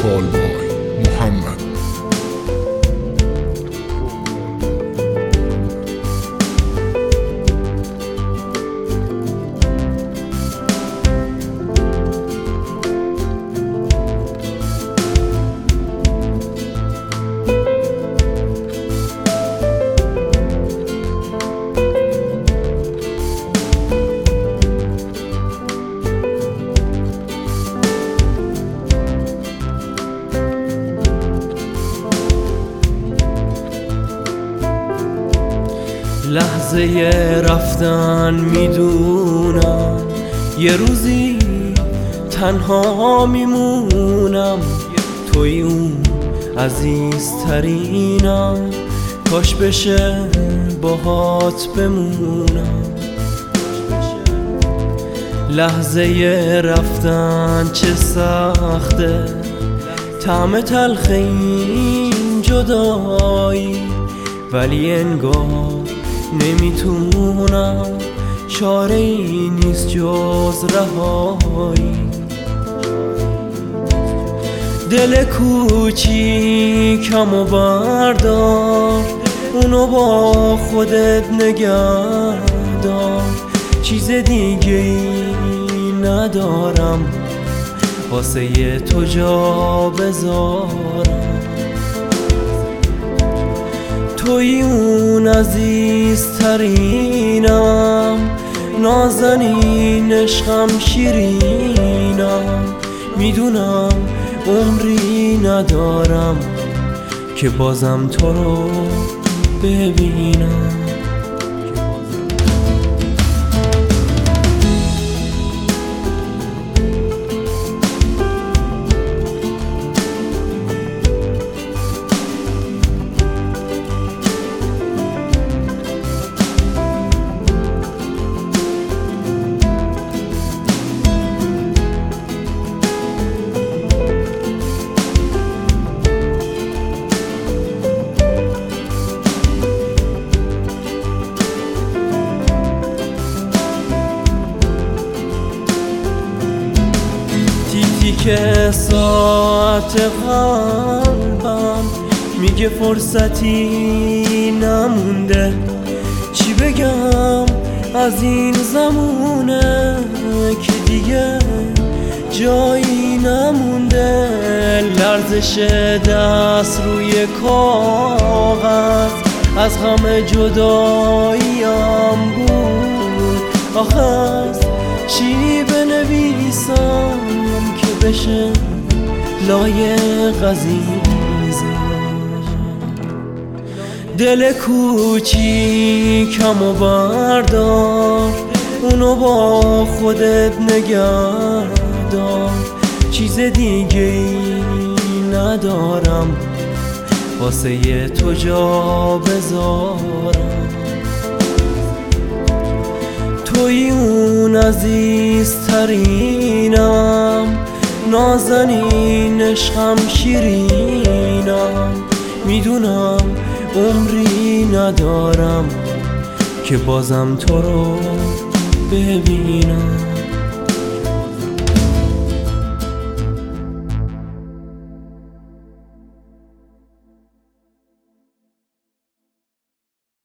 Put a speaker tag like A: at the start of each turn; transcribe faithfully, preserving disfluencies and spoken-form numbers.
A: کالبای محمد.
B: لحظه رفتن میدونم یه روزی تنها میمونم، توی اون عزیزترینم، کاش بشه باهات بمونم. لحظه رفتن چه سخته، طعم تلخ این جدایی، ولی انگار نمیتونم، چاره ای نیست جز رهایی. دل کوچیکم و بردار، اونو با خودت نگه دار، چیز دیگه ای ندارم واسه تو جا بذارم. توی اون عزیزترینم، نازنین عشقم شیرینم، میدونم عمری ندارم که بازم تو رو ببینم. که ساعت قلبم میگه فرصتی نمونده، چی بگم از این زمونه که دیگه جایی نمونده. لرزش دست روی کاغذ از غم جداییم بود، آخه چی بنویسم که بشه لایق عزیزم. دل کوچیکم و بردار، اونو با خودت نگه دار، چیز دیگه ای ندارم واسه تو جا بذارم. توی اون عزیزترینم، نازنین عشقم شیرینم، میدونم عمری ندارم که بازم تو رو ببینم.